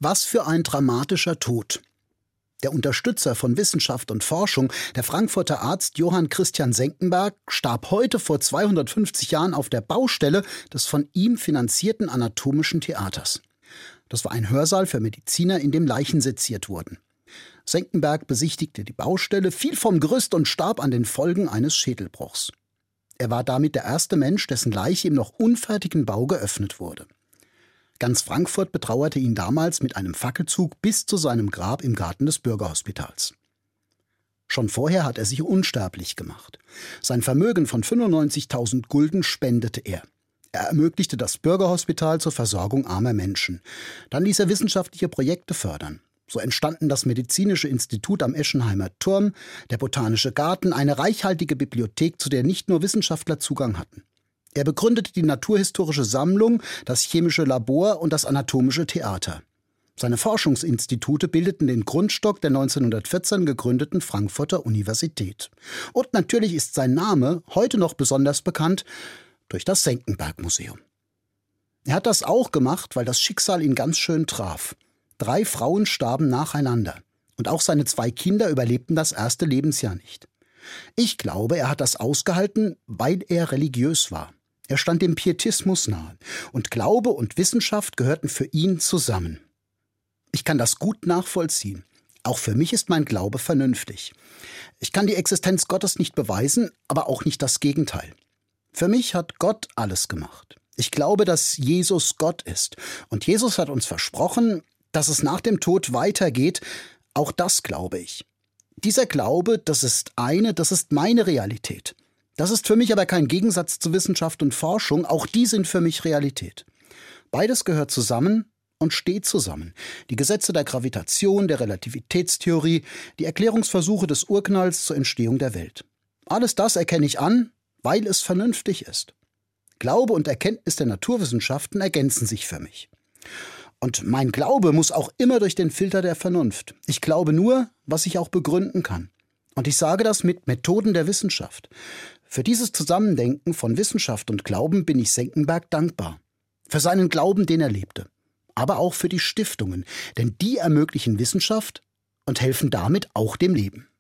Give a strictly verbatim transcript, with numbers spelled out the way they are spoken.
Was für ein dramatischer Tod. Der Unterstützer von Wissenschaft und Forschung, der Frankfurter Arzt Johann Christian Senckenberg, starb heute vor zweihundertfünfzig Jahren auf der Baustelle des von ihm finanzierten Anatomischen Theaters. Das war ein Hörsaal für Mediziner, in dem Leichen seziert wurden. Senckenberg besichtigte die Baustelle, fiel vom Gerüst und starb an den Folgen eines Schädelbruchs. Er war damit der erste Mensch, dessen Leiche im noch unfertigen Bau geöffnet wurde. Ganz Frankfurt betrauerte ihn damals mit einem Fackelzug bis zu seinem Grab im Garten des Bürgerhospitals. Schon vorher hat er sich unsterblich gemacht. Sein Vermögen von fünfundneunzigtausend Gulden spendete er. Er ermöglichte das Bürgerhospital zur Versorgung armer Menschen. Dann ließ er wissenschaftliche Projekte fördern. So entstanden das Medizinische Institut am Eschenheimer Turm, der Botanische Garten, eine reichhaltige Bibliothek, zu der nicht nur Wissenschaftler Zugang hatten. Er begründete die Naturhistorische Sammlung, das Chemische Labor und das Anatomische Theater. Seine Forschungsinstitute bildeten den Grundstock der neunzehnhundertvierzehn gegründeten Frankfurter Universität. Und natürlich ist sein Name heute noch besonders bekannt durch das Senckenberg-Museum. Er hat das auch gemacht, weil das Schicksal ihn ganz schön traf. Drei Frauen starben nacheinander. Und auch seine zwei Kinder überlebten das erste Lebensjahr nicht. Ich glaube, er hat das ausgehalten, weil er religiös war. Er stand dem Pietismus nahe. Und Glaube und Wissenschaft gehörten für ihn zusammen. Ich kann das gut nachvollziehen. Auch für mich ist mein Glaube vernünftig. Ich kann die Existenz Gottes nicht beweisen, aber auch nicht das Gegenteil. Für mich hat Gott alles gemacht. Ich glaube, dass Jesus Gott ist. Und Jesus hat uns versprochen, dass es nach dem Tod weitergeht. Auch das glaube ich. Dieser Glaube, das ist eine, das ist meine Realität. Das ist für mich aber kein Gegensatz zu Wissenschaft und Forschung. Auch die sind für mich Realität. Beides gehört zusammen und steht zusammen. Die Gesetze der Gravitation, der Relativitätstheorie, die Erklärungsversuche des Urknalls zur Entstehung der Welt. Alles das erkenne ich an, weil es vernünftig ist. Glaube und Erkenntnis der Naturwissenschaften ergänzen sich für mich. Und mein Glaube muss auch immer durch den Filter der Vernunft. Ich glaube nur, was ich auch begründen kann. Und ich sage das mit Methoden der Wissenschaft. Für dieses Zusammendenken von Wissenschaft und Glauben bin ich Senckenberg dankbar. Für seinen Glauben, den er lebte. Aber auch für die Stiftungen, denn die ermöglichen Wissenschaft und helfen damit auch dem Leben.